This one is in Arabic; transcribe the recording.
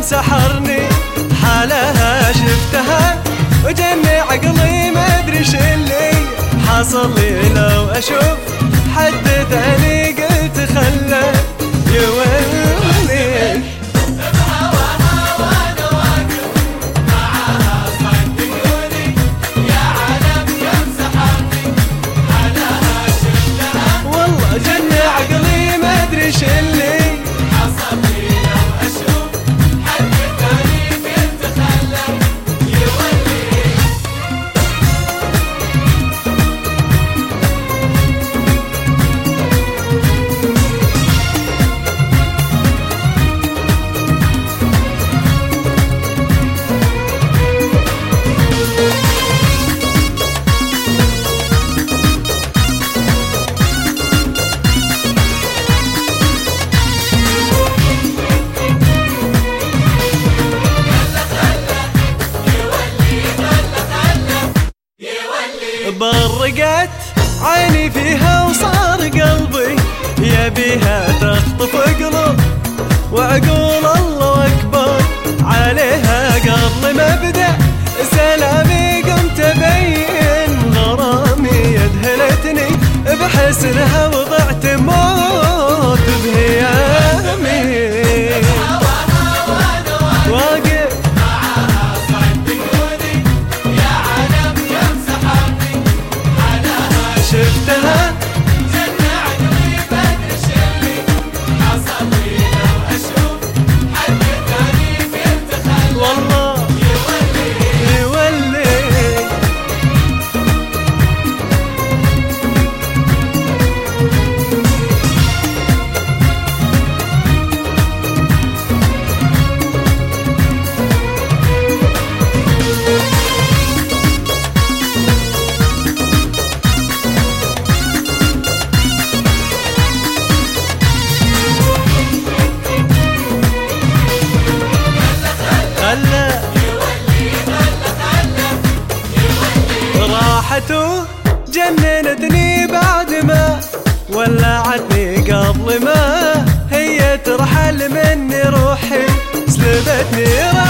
سحرني، حالها شفتها وجني عقلي ما ادري ايش اللي حاصل لي. لو اشوف حد ثاني قلت خله يولي. بهواها وانا واقف معاها صدقوني يا عالم كم سحرني، حالها شفتها والله جني عقلي ما ادري ايش اللي حصل لي. لو اشوف حد ثاني قلت خله يولي. برقت عيني فيها وصار قلبي يبيها تخطف قلوب وعقول. الله اكبر عليها قبل ما ابدا سلامي قمت ابين غرامي يذهلتني بحسنها وضعت موت بهيامي. واقف معاها صدقوني يا عالم كم سحرني، حالها شفتها جنة عقلي ما ادري ايش اللي حصل لي. لو اشوف حد ثاني قلت خله والله يولي. يولي. هلا راحته جننتني بعد ما ولعتني قبل ما هي ترحل مني روحي سلبتني